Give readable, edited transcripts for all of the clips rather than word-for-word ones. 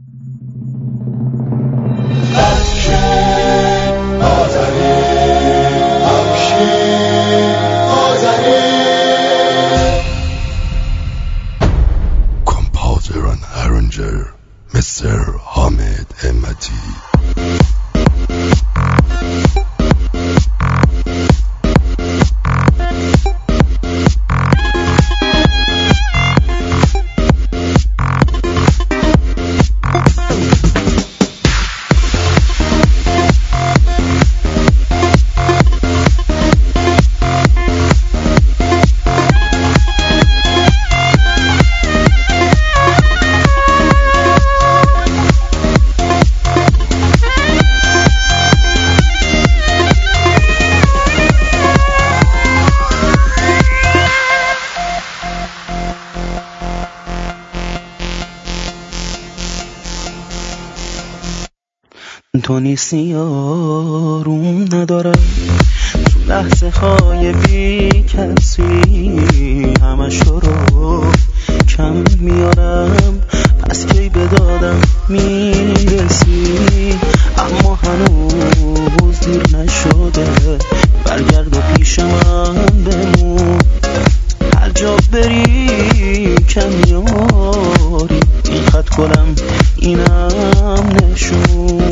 Composer and arranger Mr. Hamid Hemmati. تو نیستی آروم ندارم تو لحظه های بی کسی همشو رو کم میارم پس کی به دادم میرسی اما هنوز دیر نشده برگرد و پیش من بمون هر جا بری کمیاری این خط کنم اینم نشون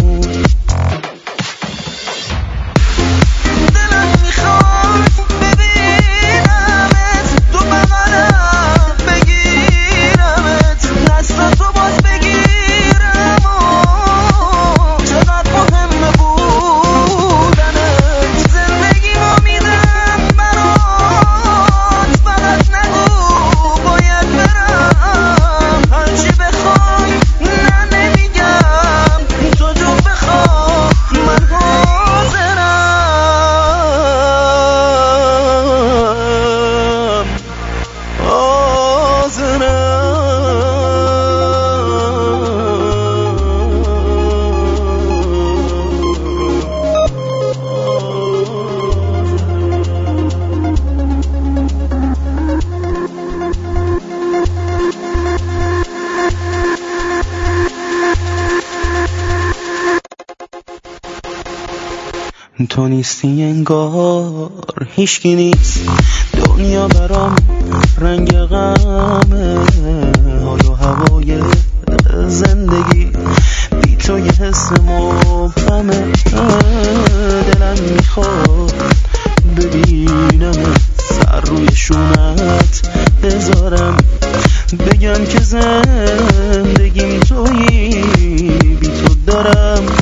تو نیستی انگار هیچکی نیست دنیا برام رنگ غمه حال و هوای زندگی بی تو یه حس مبهمه دلم میخواد ببینم سر روی شونت بذارم بگم که زندگیم تویی بی تو دارم